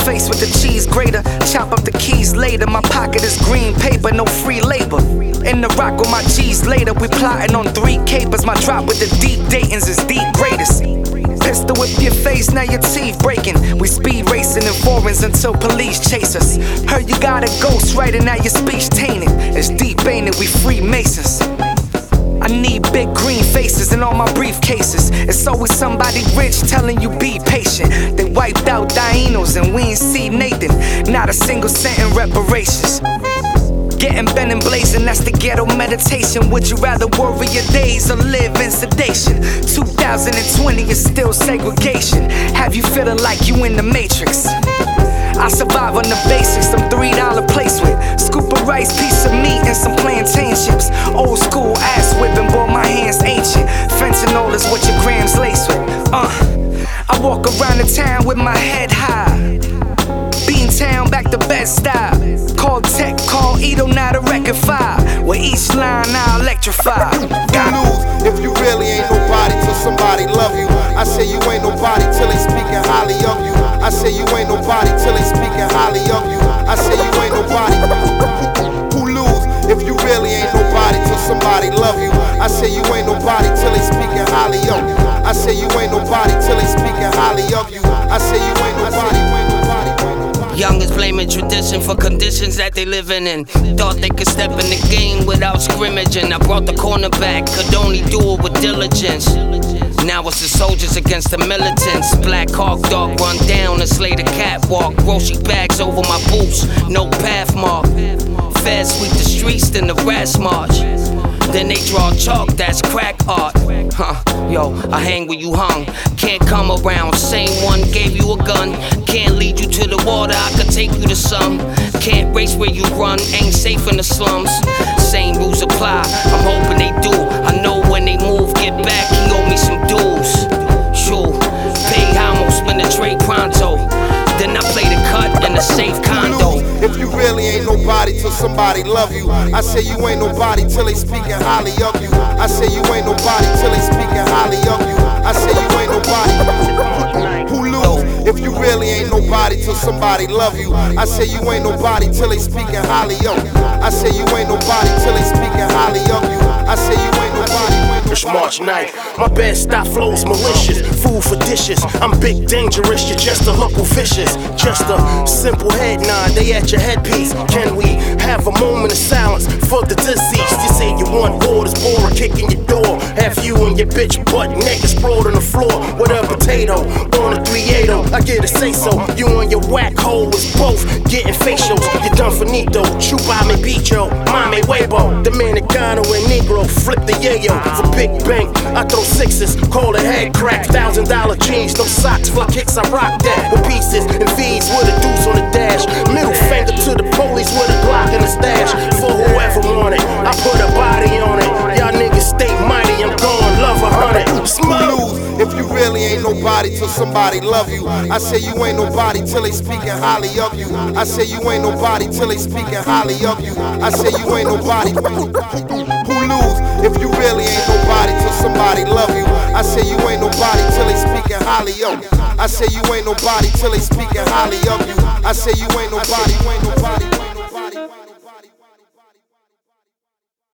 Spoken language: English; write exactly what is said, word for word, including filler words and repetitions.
face with the cheese grater. Chop up the keys later. My pocket is green paper, no free labor. In the rock with my G's later. We plotting on three capers. My drop with the deep Dayton's is the greatest. Pistol whip your face, now your teeth breaking. We speed racing in foreigns until police chase us. Heard you got a ghost writing, now your speech tainted. It's deep, ain't it? We Freemasons. I need big green faces in all my briefcases. It's always somebody rich telling you be patient. They wiped out Dinos and we ain't see Nathan. Not a single cent in reparations. Getting bent and blazing, that's the ghetto meditation. Would you rather worry your days or live in sedation? two thousand twenty is still segregation. Have you feeling like you in the Matrix? I survive on the basics, some three dollar place with scoop of rice, piece of meat, and some plantain chips. Old school ass whipping, boy, my hands ancient. Fentanyl is what your grams lace with. Uh, I walk around the town with my head high. Beantown, back to Bed-Stuy. Call tech, call Edo, now to rectify. With each line, I electrify. You lose if you really ain't nobody till somebody love you. I say you ain't nobody till they speaking highly of you. I say you ain't nobody till they speaking highly of you. I say you ain't nobody. Who lose if you really ain't nobody till somebody love you. I say you ain't nobody till they speaking highly of you. I say you ain't nobody till they speaking highly of you. I say you ain't nobody. Youngers blaming tradition for conditions that they living in. Thought they could step in the game without scrimmaging. I brought the cornerback, could only do it with diligence. Now it's the soldiers against the militants. Black Hawk Dog run down and slay the catwalk. Grocery bags over my boots, no path mark. Feds sweep the streets, then the rats march. Then they draw chalk, that's crack art. Huh, yo, I hang where you hung. Can't come around, same one gave you a gun. Can't lead you to the water, I could take you to some. Can't race where you run, ain't safe in the slums. Same rules apply, I'm hoping they do. I know when they move, get back, he owe me some dues. Sure, pay homo, spend the trade pronto. Then I play the cut in a safe condo. If you really ain't nobody till somebody love you. I say you ain't nobody till they speaking highly of you. I say you ain't nobody till they speaking highly of you. I say you ain't nobody. Who lose if you really ain't nobody till somebody love you. I say you ain't nobody till they speaking highly of you. I say you ain't nobody till they speaking highly of you. I say you ain't nobody. It's March ninth, my Bed-Stuy flow's malicious. Food for dishes, I'm big dangerous, you're just a local vicious. Just a simple head nod, they at your headpiece. Can we have a moment of silence for the deceased? You say you want orders, pour a kick in your door. Have you and your bitch butt naked sprawled on the floor with a potato on a three eighty. I get a say so, you and your whack hole is both getting facials. You're done finito, chupame bicho, mame huevo. Dominicano and Negro, flip the yayo. For big bank, I throw sixes, call it head crack. Thousand dollar jeans, no socks, fly kicks, I rock that. With pieces and V's with a deuce on the dash. Middle finger to the police with a Glock in the stash. For whoever want it, I put a body on it. Y'all niggas stay mighty, I'm going love a hundred. Smooth if you really ain't nobody till somebody love you. I say you ain't nobody till they speaking highly of you. I say you ain't nobody till they speaking highly of you. I say you ain't nobody. Who lose if you really ain't nobody till somebody love you. I say you ain't nobody till they speaking highly of you. I say you ain't nobody till they speaking highly of you. I say you ain't nobody, you ain't nobody.